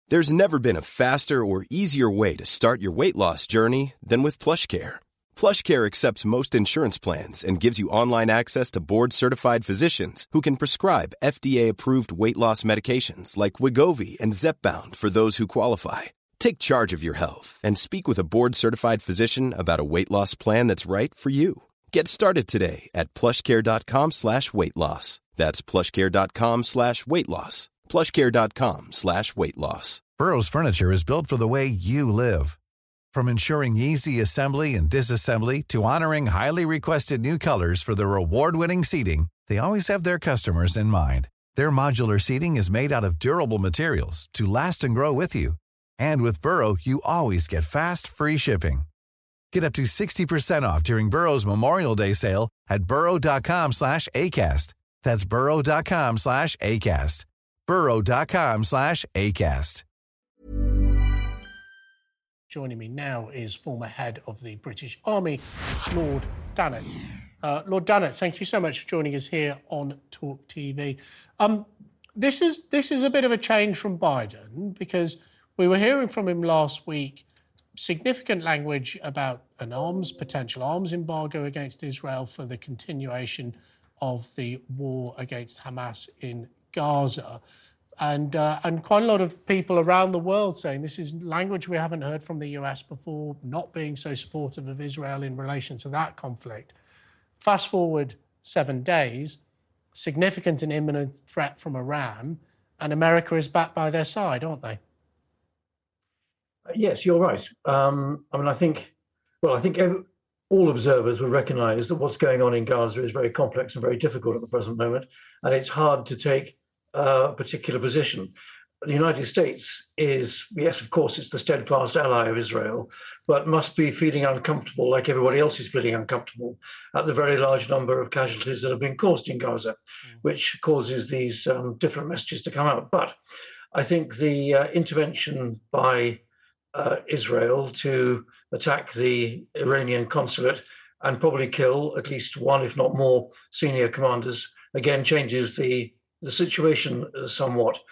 There's never been a faster or easier way to start your weight loss journey than with PlushCare. PlushCare accepts most insurance plans and gives you online access to board-certified physicians who can prescribe FDA-approved weight loss medications like Wegovy and Zepbound for those who qualify. Take charge of your health and speak with a board-certified physician about a weight loss plan that's right for you. Get started today at plushcare.com/weight loss. That's plushcare.com/weight loss. plushcare.com/weight loss. Burrow's furniture is built for the way you live. From ensuring easy assembly and disassembly to honoring highly requested new colors for their award-winning seating, they always have their customers in mind. Their modular seating is made out of durable materials to last and grow with you. And with Burrow, you always get fast, free shipping. Get up to 60% off during Burrow's Memorial Day sale at burrow.com/ACAST. That's burrow.com/ACAST. burrow.com/ACAST. Joining me now is former head of the British Army, Lord Dannatt. Lord Dannatt, thank you so much for joining us here on Talk TV. This is a bit of a change from Biden, because we were hearing from him last week significant language about an potential arms embargo against Israel for the continuation of the war against Hamas in Gaza. And quite a lot of people around the world saying this is language we haven't heard from the US before, not being so supportive of Israel in relation to that conflict. Fast forward 7 days, significant and imminent threat from Iran, and America is back by their side, aren't they? Yes, you're right. I think all observers will recognise that what's going on in Gaza is very complex and very difficult at the present moment, and it's hard to take a particular position. The United States is, yes, of course, it's the steadfast ally of Israel, but must be feeling uncomfortable, like everybody else is feeling uncomfortable, at the very large number of casualties that have been caused in Gaza, which causes these different messages to come out. But I think the intervention by Israel to attack the Iranian consulate and probably kill at least one, if not more, senior commanders, again changes the situation somewhat,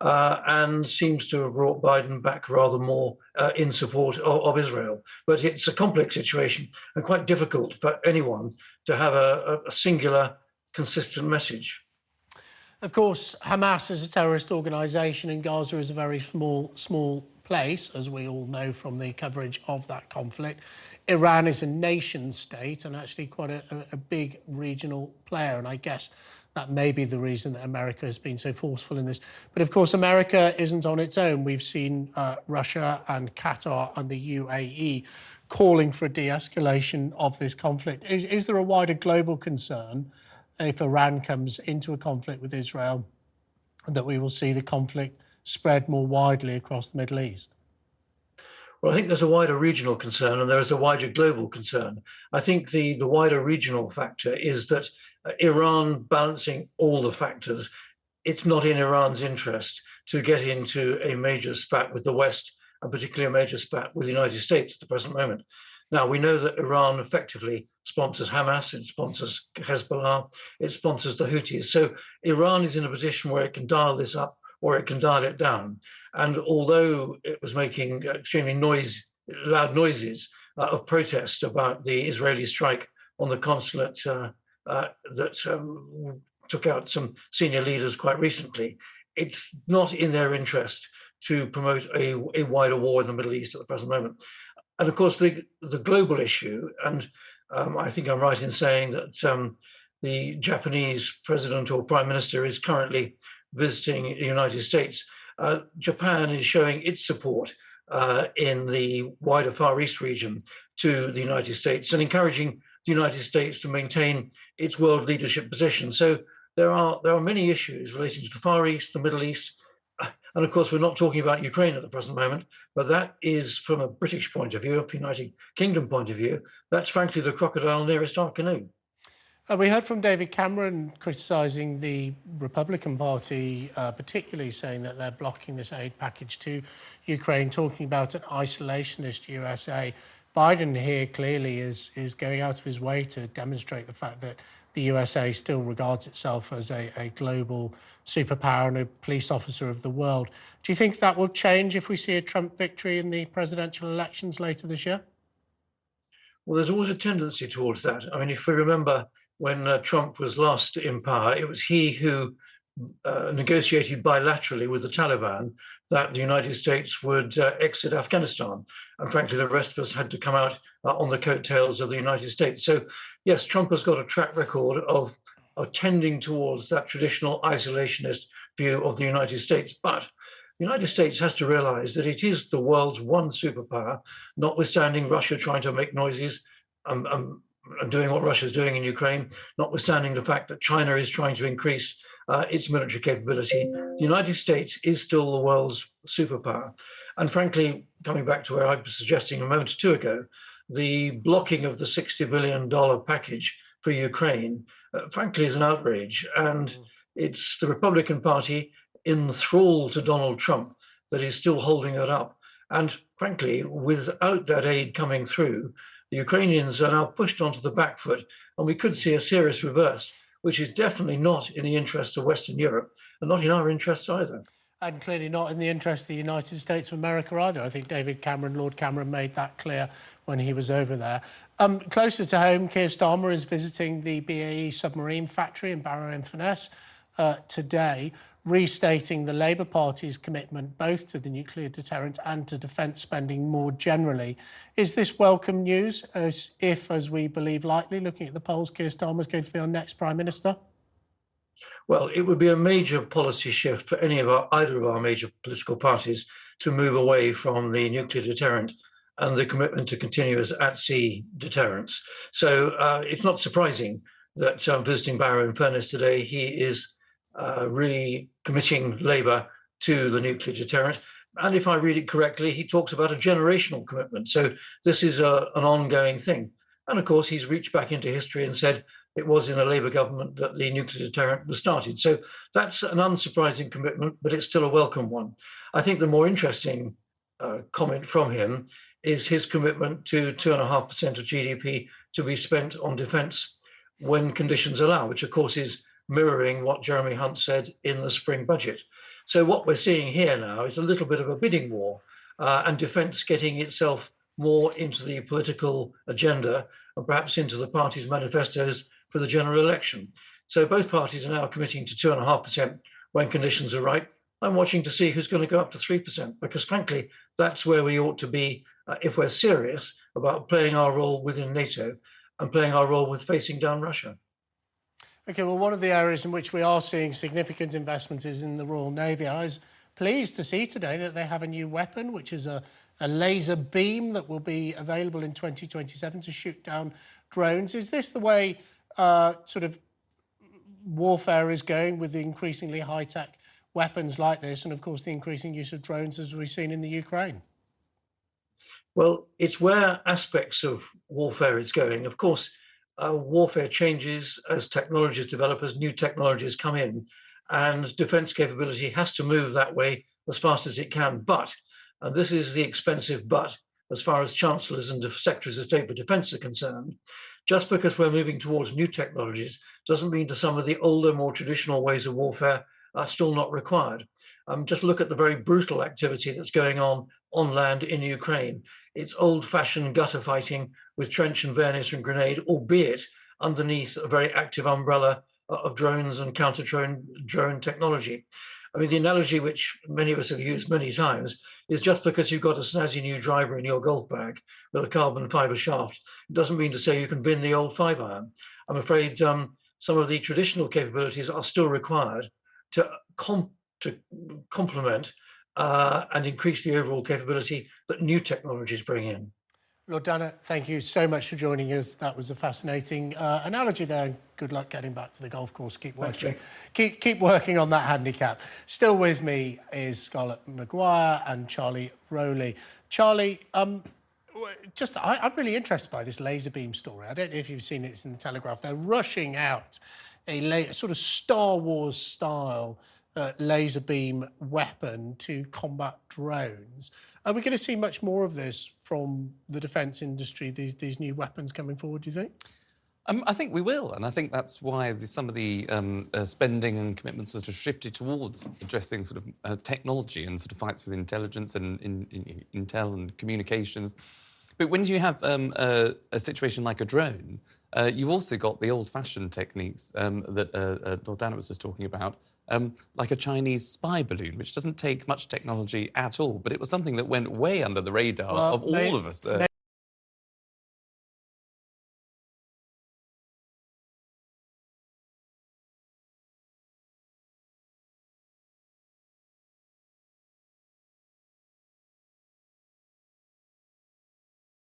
and seems to have brought Biden back rather more in support of Israel. But it's a complex situation and quite difficult for anyone to have a singular, consistent message. Of course, Hamas is a terrorist organisation and Gaza is a very small place, as we all know from the coverage of that conflict. Iran is a nation state and actually quite a big regional player, and I guess that may be the reason that America has been so forceful in this. But of course, America isn't on its own. We've seen Russia and Qatar and the UAE calling for a de-escalation of this conflict. Is there a wider global concern if Iran comes into a conflict with Israel that we will see the conflict spread more widely across the Middle East? Well, I think there's a wider regional concern and there is a wider global concern. I think the wider regional factor is that Iran balancing all the factors, it's not in Iran's interest to get into a major spat with the West, and particularly a major spat with the United States at the present moment. Now, we know that Iran effectively sponsors Hamas, it sponsors Hezbollah, it sponsors the Houthis. So Iran is in a position where it can dial this up or it can dial it down. And although it was making extremely loud noises of protest about the Israeli strike on the consulate that took out some senior leaders quite recently, it's not in their interest to promote a wider war in the Middle East at the present moment. And of course, the global issue, and I think I'm right in saying that the Japanese president or prime minister is currently visiting the United States. Japan is showing its support in the wider Far East region to the United States and encouraging the United States to maintain its world leadership position. So there are many issues relating to the Far East, the Middle East, and of course we're not talking about Ukraine at the present moment, but that is from a British point of view, a United Kingdom point of view, that's frankly the crocodile nearest our canoe. We heard from David Cameron criticising the Republican Party, particularly saying that they're blocking this aid package to Ukraine, talking about an isolationist USA. Biden here clearly is going out of his way to demonstrate the fact that the USA still regards itself as a global superpower and a police officer of the world. Do you think that will change if we see a Trump victory in the presidential elections later this year? Well, there's always a tendency towards that. I mean, if we remember when Trump was last in power, it was he who negotiated bilaterally with the Taliban that the United States would exit Afghanistan. And frankly, the rest of us had to come out on the coattails of the United States. So, yes, Trump has got a track record of tending towards that traditional isolationist view of the United States. But the United States has to realize that it is the world's one superpower, notwithstanding Russia trying to make noises and doing what Russia's doing in Ukraine, notwithstanding the fact that China is trying to increase its military capability. The United States is still the world's superpower. And frankly, coming back to where I was suggesting a moment or two ago, the blocking of the $60 billion package for Ukraine, frankly, is an outrage. And it's the Republican Party in thrall to Donald Trump that is still holding it up. And frankly, without that aid coming through, the Ukrainians are now pushed onto the back foot, and we could see a serious reverse, which is definitely not in the interests of Western Europe and not in our interests either. And clearly not in the interest of the United States of America either. I think David Cameron, Lord Cameron, made that clear when he was over there. Closer to home, Keir Starmer is visiting the BAE submarine factory in Barrow-in-Furness today, restating the Labour Party's commitment both to the nuclear deterrent and to defence spending more generally. Is this welcome news, as we believe likely, looking at the polls, Keir Starmer is going to be our next Prime Minister? Well, it would be a major policy shift for either of our major political parties to move away from the nuclear deterrent and the commitment to continuous at-sea deterrence. So it's not surprising that visiting Barrow-in-Furness today, he is really committing Labour to the nuclear deterrent. And if I read it correctly, he talks about a generational commitment. So this is an ongoing thing. And of course, he's reached back into history and said it was in a Labour government that the nuclear deterrent was started. So that's an unsurprising commitment, but it's still a welcome one. I think the more interesting comment from him is his commitment to 2.5% of GDP to be spent on defence when conditions allow, which of course is mirroring what Jeremy Hunt said in the spring budget. So what we're seeing here now is a little bit of a bidding war and defence getting itself more into the political agenda and perhaps into the party's manifestos for the general election. So both parties are now committing to 2.5% when conditions are right. I'm watching to see who's going to go up to 3%, because frankly, that's where we ought to be if we're serious about playing our role within NATO and playing our role with facing down Russia. OK, well, one of the areas in which we are seeing significant investment is in the Royal Navy. I was pleased to see today that they have a new weapon, which is a laser beam that will be available in 2027 to shoot down drones. Is this the way sort of warfare is going, with the increasingly high-tech weapons like this and, of course, the increasing use of drones as we've seen in the Ukraine? Well, it's where aspects of warfare is going. Of course, warfare changes as technologies develop, as new technologies come in, and defence capability has to move that way as fast as it can. But, and this is the expensive but, as far as chancellors and secretaries of state for defence are concerned, just because we're moving towards new technologies doesn't mean that some of the older, more traditional ways of warfare are still not required. Just look at the very brutal activity that's going on land in Ukraine. It's old-fashioned gutter fighting with trench and bayonet and grenade, albeit underneath a very active umbrella of drones and counter-drone technology. I mean, the analogy which many of us have used many times is just because you've got a snazzy new driver in your golf bag with a carbon fibre shaft, it doesn't mean to say you can bin the old 5-iron. I'm afraid some of the traditional capabilities are still required to complement and increase the overall capability that new technologies bring in. Lord Dannatt, thank you so much for joining us. That was a fascinating analogy there. Good luck getting back to the golf course. Keep working. Keep working on that handicap. Still with me is Scarlett Maguire and Charlie Rowley. Charlie, I'm really interested by this laser beam story. I don't know if you've seen it. It's in the Telegraph. They're rushing out a sort of Star Wars style laser beam weapon to combat drones. Are we going to see much more of this from the defence industry, these new weapons coming forward, do you think? I think we will, and I think that's why some of the spending and commitments was shifted towards addressing sort of technology and sort of fights with intelligence and in intel and communications. But when you have a situation like a drone, you've also got the old-fashioned techniques that Lord Dannatt was just talking about, like a Chinese spy balloon, which doesn't take much technology at all, but it was something that went way under the radar of all of us.